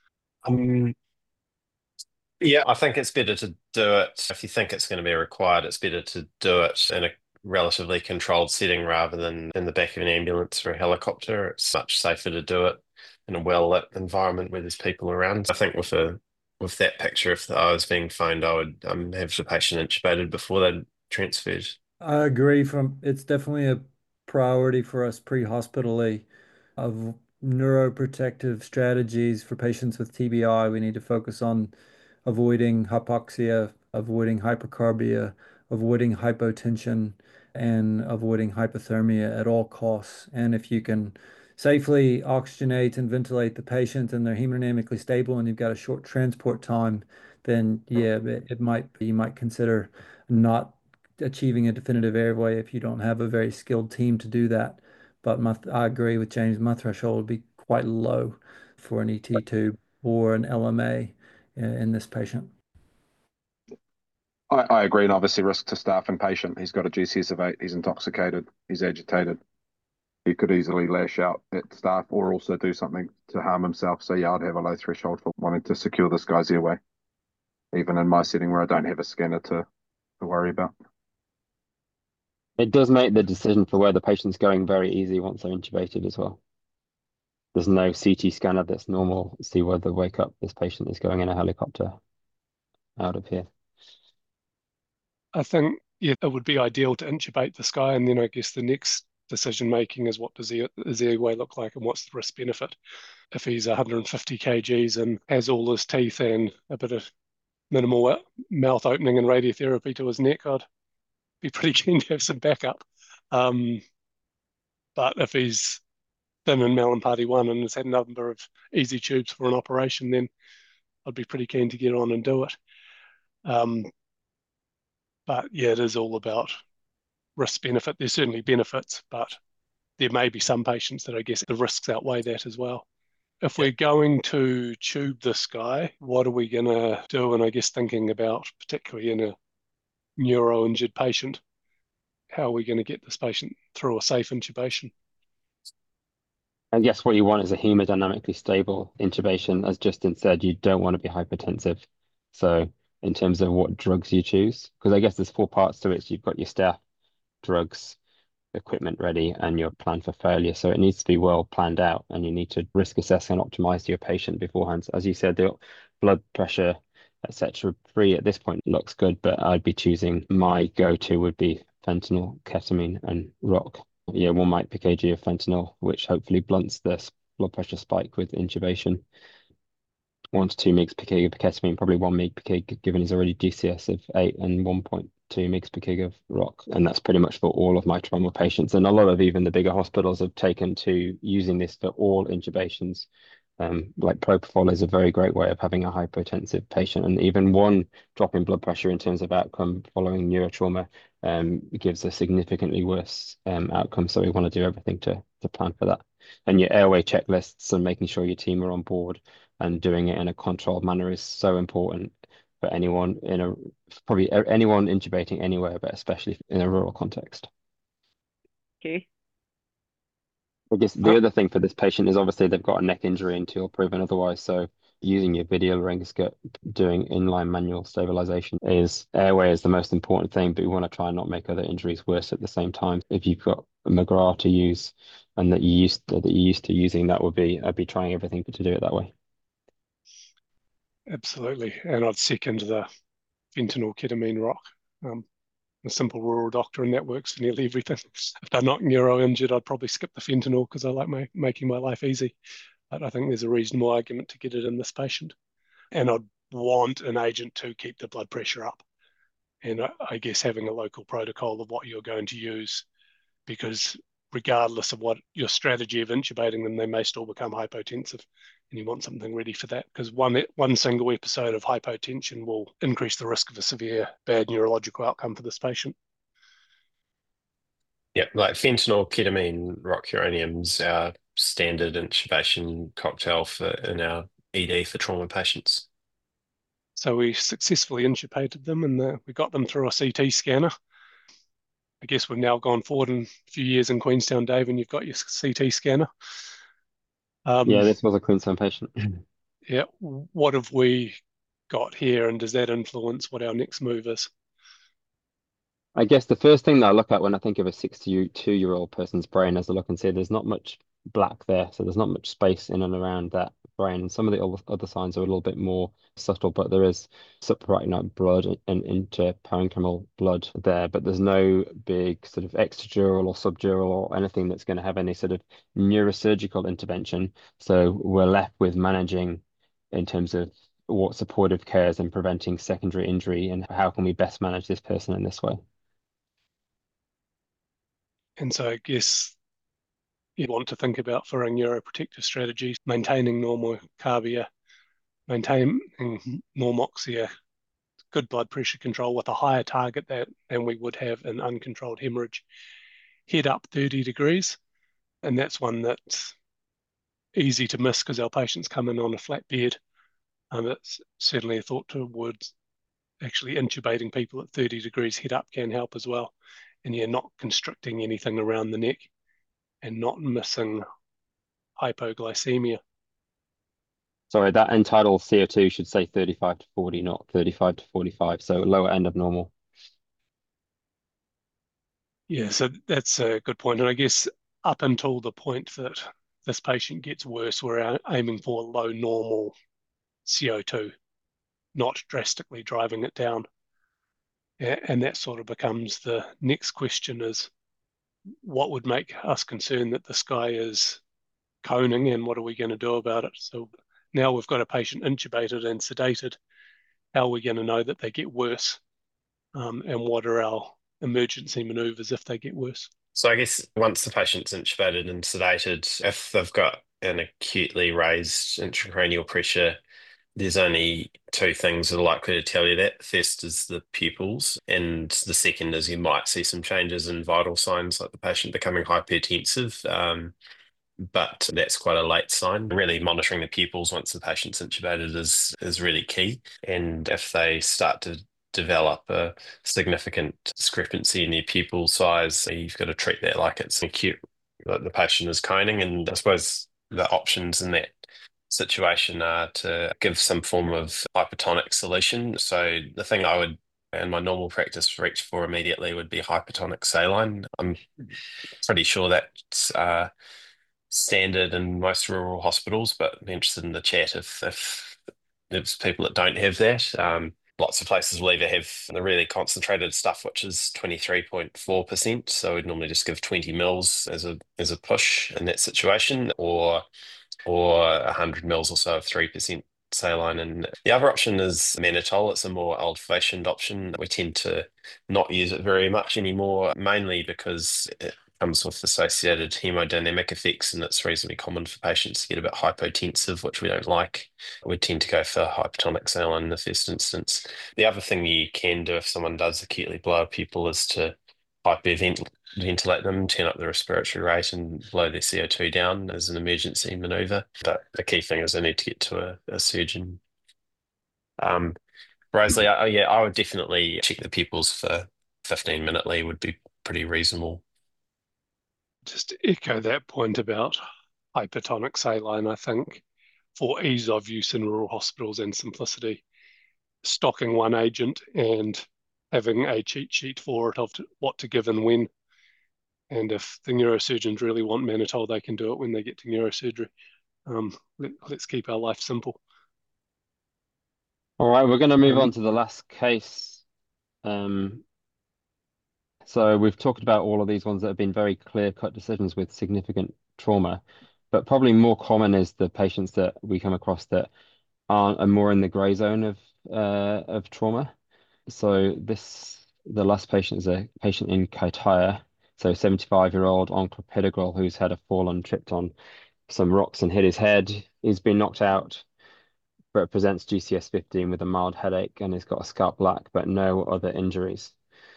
Yeah, I think it's better to do it. If you think it's going to be required, it's better to do it in a relatively controlled setting rather than in the back of an ambulance or a helicopter. It's much safer to do it in a well-lit environment where there's people around. I think with that picture, if I was being phoned, I would have the patient intubated before they're transferred. I agree. It's definitely a priority for us pre-hospitally of neuroprotective strategies for patients with TBI. We need to focus on avoiding hypoxia, avoiding hypercarbia, avoiding hypotension, and avoiding hypothermia at all costs. And if you can safely oxygenate and ventilate the patient and they're hemodynamically stable and you've got a short transport time, then yeah, you might consider not achieving a definitive airway if you don't have a very skilled team to do that. But I agree with James, my threshold would be quite low for an ET tube or an LMA in this patient. I agree, and obviously risk to staff and patient. He's got a GCS of 8, he's intoxicated, he's agitated. He could easily lash out at staff or also do something to harm himself. So yeah, I'd have a low threshold for wanting to secure this guy's airway, even in my setting where I don't have a scanner to worry about. It does make the decision for where the patient's going very easy once they're intubated as well. There's no CT scanner that's normal. See where the wake up this patient is going in a helicopter out of here. I think it would be ideal to intubate this guy, and then I guess the next decision making is what does his airway look like and what's the risk benefit. If he's 150 kgs and has all his teeth and a bit of minimal mouth opening and radiotherapy to his neck, I'd be pretty keen to have some backup. But if he's thin and Malin-Party 1 and has had a number of easy tubes for an operation, then I'd be pretty keen to get on and do it. But yeah, it is all about risk benefit. There's certainly benefits, but there may be some patients that I guess the risks outweigh that as well. if we're going to tube this guy, what are we going to do? And I guess thinking about, particularly in a neuro-injured patient, how are we going to get this patient through a safe intubation? I guess what you want is a hemodynamically stable intubation. As Justin said, you don't want to be hypertensive. So in terms of what drugs you choose, because I guess there's four parts to it. So you've got your staff, drugs, equipment ready, and your plan for failure. So it needs to be well planned out, and you need to risk assess and optimize your patient beforehand. So as you said, the blood pressure, etc., free at this point looks good, but I'd be choosing my go-to would be fentanyl, ketamine, and rock. Yeah, 1 mic per kg of fentanyl, which hopefully blunts the blood pressure spike with intubation. 1 to 2 mg per kg of ketamine, probably 1 mg per kg, given he's already DCS of 8, and 1.2 mg per kg of rock. And that's pretty much for all of my trauma patients. And a lot of even the bigger hospitals have taken to using this for all intubations. Like propofol is a very great way of having a hypotensive patient, and even 1 drop in blood pressure in terms of outcome following neurotrauma gives a significantly worse outcome. So we want to do everything to plan for that. And your airway checklists and making sure your team are on board and doing it in a controlled manner is so important for anyone probably anyone intubating anywhere, but especially in a rural context. Okay. I guess the other thing for this patient is obviously they've got a neck injury until proven otherwise. So using your video laryngoscope, doing inline manual stabilization is airway is the most important thing, but we want to try and not make other injuries worse at the same time. If you've got a McGrath to use and that you're used to using, I'd be trying everything to do it that way. Absolutely. And I'd second the fentanyl, ketamine, rock. A simple rural doctor, and that works for nearly everything. If they're not neuro-injured, I'd probably skip the fentanyl because I like making my life easy. But I think there's a reasonable argument to get it in this patient. And I'd want an agent to keep the blood pressure up. And I guess having a local protocol of what you're going to use, because regardless of what your strategy of intubating them, they may still become hypotensive. And you want something ready for that, because one single episode of hypotension will increase the risk of a severe bad neurological outcome for this patient. Yeah, like fentanyl, ketamine, rocuronium's our standard intubation cocktail in our ED for trauma patients. So we successfully intubated them, and we got them through a CT scanner. I guess we've now gone forward in a few years in Queenstown, Dave, and you've got your CT scanner. Yeah, this was a Queenstown patient. Yeah, what have we got here, and does that influence what our next move is? I guess the first thing that I look at when I think of a 62-year-old person's brain is I look and say there's not much black there, so there's not much space in and around that brain. And some of the other signs are a little bit more subtle, but there is suprarenal blood and interparenchymal blood there, but there's no big sort of extradural or subdural or anything that's going to have any sort of neurosurgical intervention. So we're left with managing in terms of what supportive care is and preventing secondary injury, and how can we best manage this person in this way. And so I guess you want to think about for our neuroprotective strategies, maintaining normal carbia, maintaining normoxia, good blood pressure control with a higher target than we would have in uncontrolled hemorrhage. Head up 30 degrees, and that's one that's easy to miss because our patients come in on a flat bed. It's certainly a thought towards actually intubating people at 30 degrees head up can help as well. And you're not constricting anything around the neck and not missing hypoglycemia. Sorry, that end-tidal CO2 should say 35 to 40, not 35 to 45, so lower end of normal. Yeah, so that's a good point. And I guess up until the point that this patient gets worse, we're aiming for low normal CO2, not drastically driving it down. And that sort of becomes the next question is, what would make us concerned that this guy is coning, and what are we going to do about it? So now we've got a patient intubated and sedated. How are we going to know that they get worse? And what are our emergency maneuvers if they get worse? So I guess once the patient's intubated and sedated, if they've got an acutely raised intracranial pressure, there's only 2 things that are likely to tell you that. First is the pupils, and the second is you might see some changes in vital signs like the patient becoming hypertensive. but that's quite a late sign. Really monitoring the pupils once the patient's intubated is really key. And if they start to develop a significant discrepancy in their pupil size, you've got to treat that like it's acute, that the patient is coning. And I suppose the options in that situation are to give some form of hypertonic solution. So the thing I would, in my normal practice, reach for immediately would be hypertonic saline. I'm pretty sure that's standard in most rural hospitals, but I'm interested in the chat if there's people that don't have that. Lots of places will either have the really concentrated stuff, which is 23.4%. So we'd normally just give 20 mils as a push in that situation, or 100 mils or so of 3% saline. And the other option is mannitol. It's a more old-fashioned option. We tend to not use it very much anymore, mainly because it comes with associated hemodynamic effects, and it's reasonably common for patients to get a bit hypotensive, which we don't like. We tend to go for hypertonic saline in the first instance. The other thing you can do if someone does acutely blow a pupil is to hyperventilate them, turn up the respiratory rate and blow their CO2 down as an emergency maneuver. But the key thing is they need to get to a surgeon. Rosalie, I would definitely check the pupils for 15-minute lead would be pretty reasonable. Just to echo that point about hypertonic saline, I think for ease of use in rural hospitals and simplicity, stocking one agent and having a cheat sheet for it of what to give and when. And if the neurosurgeons really want mannitol, they can do it when they get to neurosurgery. Let's keep our life simple. All right, we're going to move on to the last case. So we've talked about all of these ones that have been very clear-cut decisions with significant trauma, but probably more common is the patients that we come across that are more in the grey zone of trauma. So the last patient is a patient in Kaitaia, so 75-year-old on clopidogrel who's had a fall and tripped on some rocks and hit his head. He's been knocked out, but presents GCS 15 with a mild headache and has got a scalp lack, but no other injuries.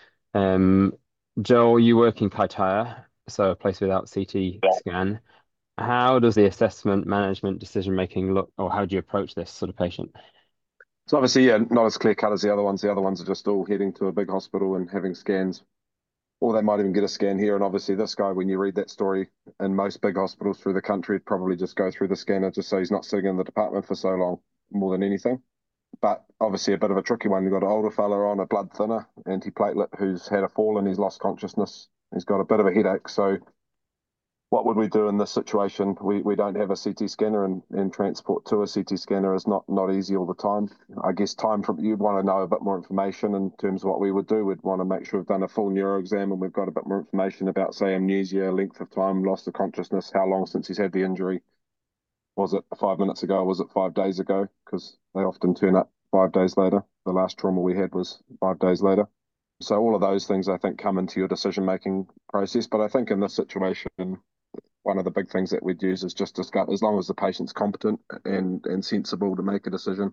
Joel, you work in Kaitaia, so a place without CT scan. How does the assessment, management, decision making look, or how do you approach this sort of patient? So obviously, yeah, not as clear cut as the other ones. The other ones are just all heading to a big hospital and having scans, or they might even get a scan here. And obviously, this guy, when you read that story, in most big hospitals through the country, would probably just go through the scanner just so he's not sitting in the department for so long, more than anything. But obviously, a bit of a tricky one. You've got an older fella on a blood thinner, antiplatelet, who's had a fall and he's lost consciousness. He's got a bit of a headache. So what would we do in this situation? We don't have a CT scanner, and transport to a CT scanner is not easy all the time. I guess you'd want to know a bit more information in terms of what we would do. We'd want to make sure we've done a full neuro exam and we've got a bit more information about, say, amnesia, length of time, loss of consciousness, how long since he's had the injury. Was it 5 minutes ago? Or was it 5 days ago? Because they often turn up 5 days later. The last trauma we had was 5 days later. So all of those things, I think, come into your decision-making process. But I think in this situation, one of the big things that we'd use is just discuss, as long as the patient's competent and sensible to make a decision,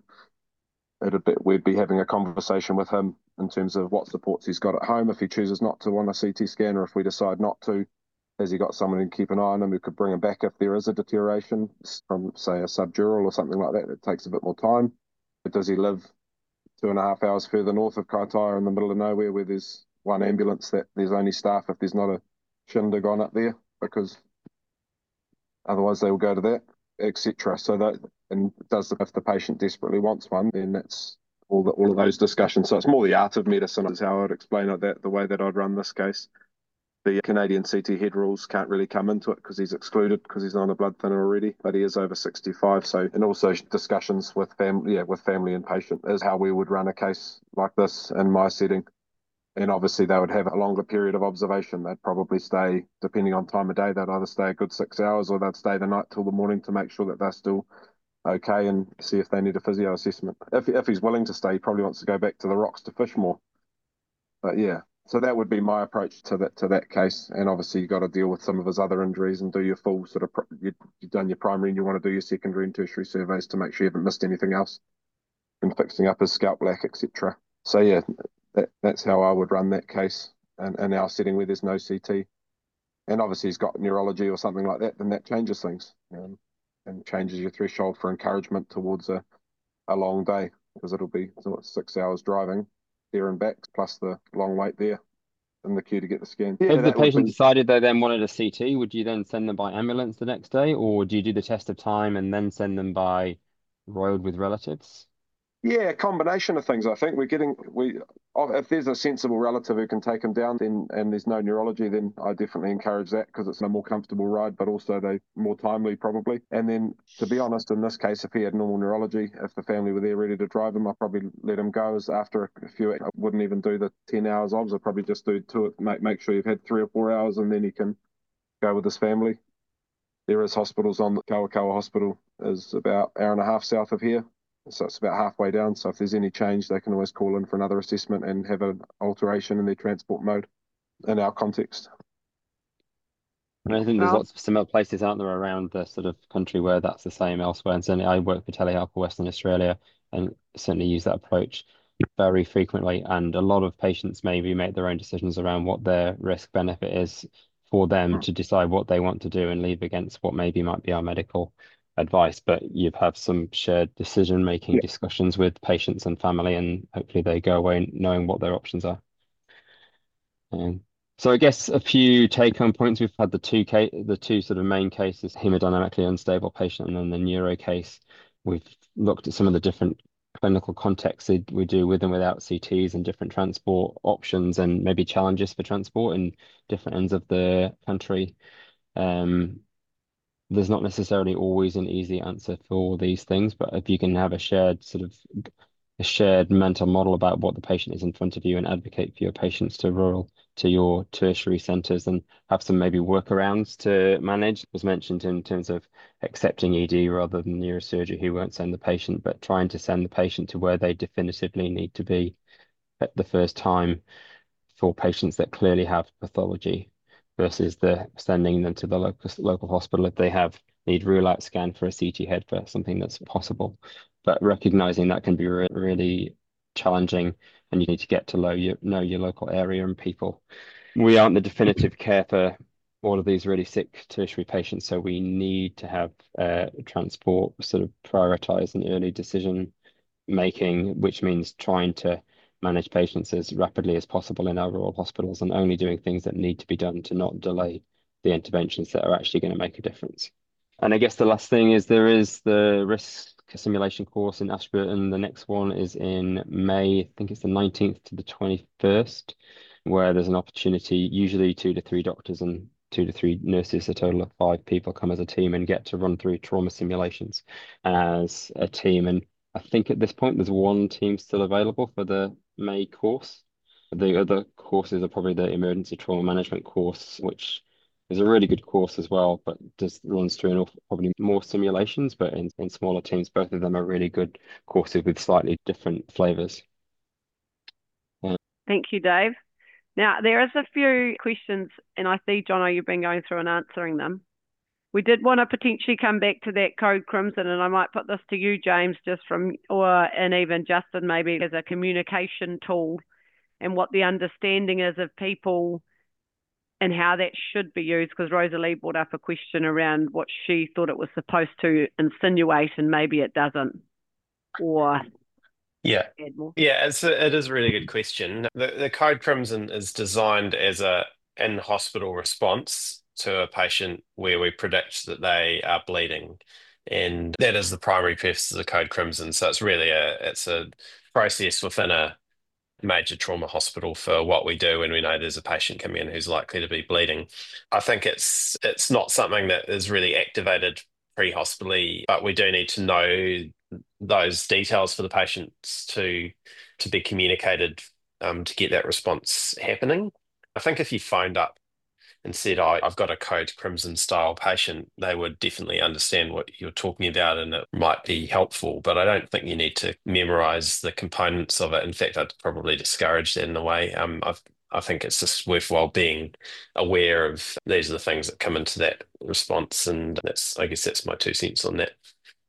we'd be having a conversation with him in terms of what supports he's got at home. If he chooses not to want a CT scan, or if we decide not to, has he got someone who can keep an eye on him who could bring him back if there is a deterioration from, say, a subdural or something like that? It takes a bit more time. But does he live 2.5 hours further north of Kaitaia in the middle of nowhere where there's one ambulance that there's only staff if there's not a shindig on up there? Because otherwise they will go to that, etc. So that, and if the patient desperately wants one, then that's all of those discussions. So it's more the art of medicine is how I'd explain it, the way that I'd run this case. The Canadian CT head rules can't really come into it because he's excluded because he's on a blood thinner already, but he is over 65. So, and also discussions with family and patient is how we would run a case like this in my setting. And obviously they would have a longer period of observation. They'd probably stay, depending on time of day, they'd either stay a good 6 hours or they'd stay the night till the morning to make sure that they're still okay and see if they need a physio assessment. If he's willing to stay, he probably wants to go back to the rocks to fish more. But yeah. So that would be my approach to that case. And obviously you've got to deal with some of his other injuries and do your full sort of, you've done your primary and you want to do your secondary and tertiary surveys to make sure you haven't missed anything else and fixing up his scalp lack, etc. So yeah, that's how I would run that case in our setting where there's no CT. and obviously he's got neurology or something like that, then that changes things, and changes your threshold for encouragement towards a long day, because it'll be 6 hours driving there and back, plus the long wait there in the queue to get the scan. Yeah, If the that would patient be. decided they then wanted a CT, would you then send them by ambulance the next day, or do you do the test of time and then send them by road with relatives? Yeah, a combination of things. I think if there's a sensible relative who can take him down, then and there's no neurology, then I definitely encourage that, because it's a more comfortable ride, but also they more timely probably. And then, to be honest, in this case, if he had normal neurology, if the family were there ready to drive him, I'd probably let him go. As after a few, I wouldn't even do the 10 hours obs. I'd probably just do two. Make sure you've had 3 or 4 hours, and then he can go with his family. There is hospitals on the Kawakawa Hospital is about an hour and a half south of here. So it's about halfway down. So if there's any change, they can always call in for another assessment and have an alteration in their transport mode in our context. And I think there's Well, lots of similar places out there around the sort of country where that's the same elsewhere. And certainly I work for Telehealth for Western Australia and certainly use that approach very frequently. And a lot of patients maybe make their own decisions around what their risk benefit is for them to decide what they want to do and leave against what maybe might be our medical advice. But you've had some shared decision-making discussions with patients and family, and hopefully they go away knowing what their options are. So I guess a few take-home points. We've had the two sort of main cases, hemodynamically unstable patient and then the neuro case. We've looked at some of the different clinical contexts we do with and without CTs and different transport options and maybe challenges for transport in different ends of the country. There's not necessarily always an easy answer for all these things, but if you can have a shared mental model about what the patient is in front of you and advocate for your patients to your tertiary centres and have some maybe workarounds to manage. It was mentioned in terms of accepting ED rather than neurosurgery who won't send the patient, but trying to send the patient to where they definitively need to be at the first time for patients that clearly have pathology versus the sending them to the local hospital if they need rule out scan for a CT head for something that's possible. But recognizing that can be really challenging, and you need to get to know your local area and people. We aren't the definitive care for all of these really sick tertiary patients, so we need to have transport sort of prioritize and early decision making, which means trying to manage patients as rapidly as possible in our rural hospitals and only doing things that need to be done to not delay the interventions that are actually going to make a difference. And I guess the last thing is there is the risk simulation course in Ashburton. The next one is in May, I think it's the 19th to the 21st, where there's an opportunity, usually 2 to 3 doctors and 2 to 3 nurses, a total of 5 people come as a team and get to run through trauma simulations as a team. And I think at this point there's one team still available for the May course. The other courses are probably the emergency trauma management course, which is a really good course as well, but runs through probably more simulations, but in smaller teams. Both of them are really good courses with slightly different flavors. Thank you, Dave. Now, there is a few questions, and I see, Jono, you've been going through and answering them. We did want to potentially come back to that Code Crimson, and I might put this to you, James, and even Justin, maybe as a communication tool, and what the understanding is of people and how that should be used, because Rosalie brought up a question around what she thought it was supposed to insinuate, and maybe it doesn't. Or Yeah, add more. yeah, it is a really good question. The Code Crimson is designed as a in-hospital response to a patient where we predict that they are bleeding, and that is the primary purpose of the Code Crimson. So it's really a process within a major trauma hospital for what we do when we know there's a patient coming in who's likely to be bleeding. I think it's not something that is really activated pre-hospitally, but we do need to know those details for the patients to be communicated to get that response happening. I think if you phoned up and said, I've got a Code Crimson style patient, they would definitely understand what you're talking about and it might be helpful. But I don't think you need to memorize the components of it. In fact, I'd probably discourage that in a way. I think it's just worthwhile being aware of these are the things that come into that response. And I guess that's my 2 cents on that.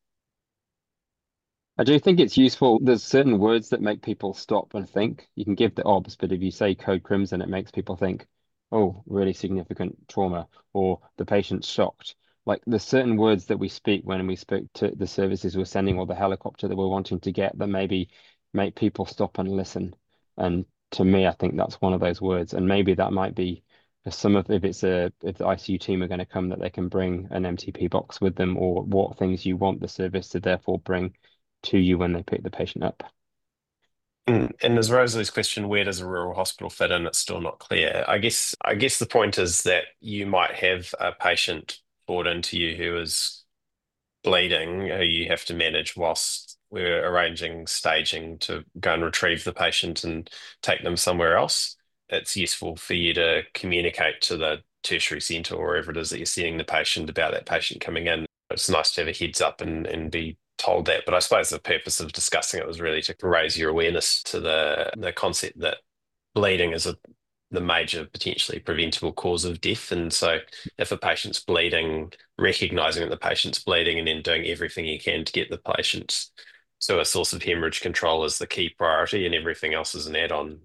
I do think it's useful. There's certain words that make people stop and think. You can give the obs, but if you say Code Crimson, it makes people think, oh, really significant trauma, or the patient's shocked. Like there's certain words that we speak when we spoke to the services we're sending or the helicopter that we're wanting to get that maybe make people stop and listen. And to me, I think that's one of those words. And maybe that might be some of if the ICU team are going to come that they can bring an MTP box with them, or what things you want the service to therefore bring to you when they pick the patient up. And as Rosalie's question, where does a rural hospital fit in? It's still not clear. I guess the point is that you might have a patient brought into you who is bleeding, who you have to manage whilst we're arranging staging to go and retrieve the patient and take them somewhere else. It's useful for you to communicate to the tertiary centre or wherever it is that you're seeing the patient about that patient coming in. It's nice to have a heads up and be told that. But I suppose the purpose of discussing it was really to raise your awareness to the concept that bleeding is the major potentially preventable cause of death. And so if a patient's bleeding, recognizing that the patient's bleeding and then doing everything you can to get the patient to a source of hemorrhage control is the key priority, and everything else is an add-on.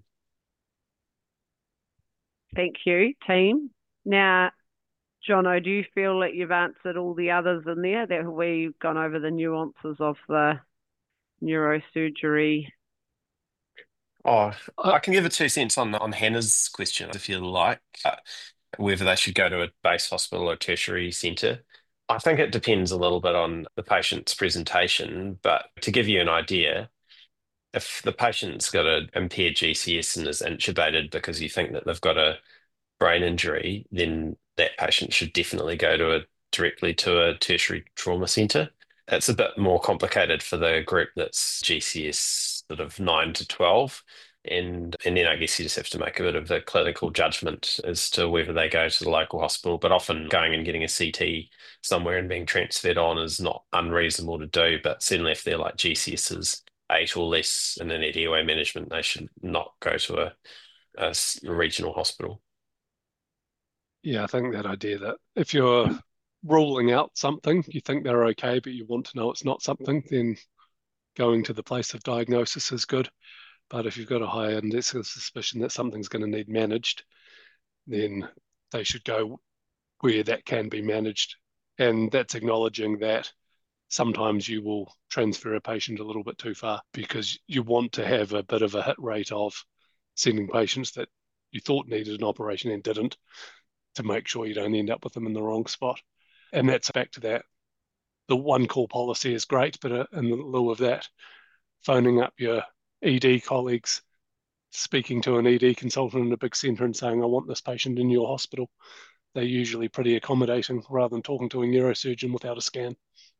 Thank you, team. Now, Jono, do you feel that you've answered all the others in there, that we've gone over the nuances of the neurosurgery? Oh, I can give a 2 cents on Hannah's question if you like, whether they should go to a base hospital or tertiary centre. I think it depends a little bit on the patient's presentation, but to give you an idea, if the patient's got an impaired GCS and is intubated because you think that they've got a brain injury, then that patient should definitely go directly to a tertiary trauma centre. It's a bit more complicated for the group that's GCS sort of 9 to 12. And then I guess you just have to make a bit of a clinical judgment as to whether they go to the local hospital. But often going and getting a CT somewhere and being transferred on is not unreasonable to do. But certainly if they're like GCSs 8 or less in an airway management, they should not go to a regional hospital. Yeah, I think that idea that if you're ruling out something, you think they're okay, but you want to know it's not something, then going to the place of diagnosis is good. But if you've got a high index of suspicion that something's going to need managed, then they should go where that can be managed. And that's acknowledging that sometimes you will transfer a patient a little bit too far because you want to have a bit of a hit rate of sending patients that you thought needed an operation and didn't, to make sure you don't end up with them in the wrong spot. And that's back to that. The one call policy is great, but in lieu of that, phoning up your ED colleagues, speaking to an ED consultant in a big centre and saying, I want this patient in your hospital, they're usually pretty accommodating rather than talking to a neurosurgeon without a scan.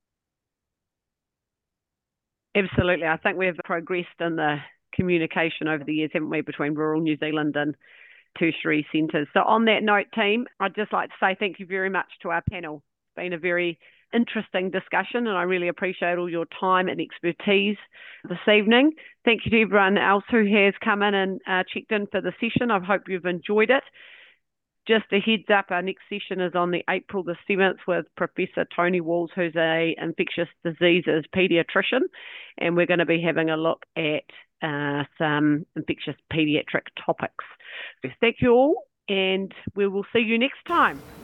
Absolutely. I think we've progressed in the communication over the years, haven't we, between rural New Zealand and tertiary centres. So on that note, team, I'd just like to say thank you very much to our panel. It's been a very interesting discussion, and I really appreciate all your time and expertise this evening. Thank you to everyone else who has come in and checked in for the session. I hope you've enjoyed it. Just a heads up, our next session is on the April the 7th with Professor Tony Walls, who's a infectious diseases paediatrician, and we're going to be having a look at some infectious paediatric topics. Thank you all, and we will see you next time.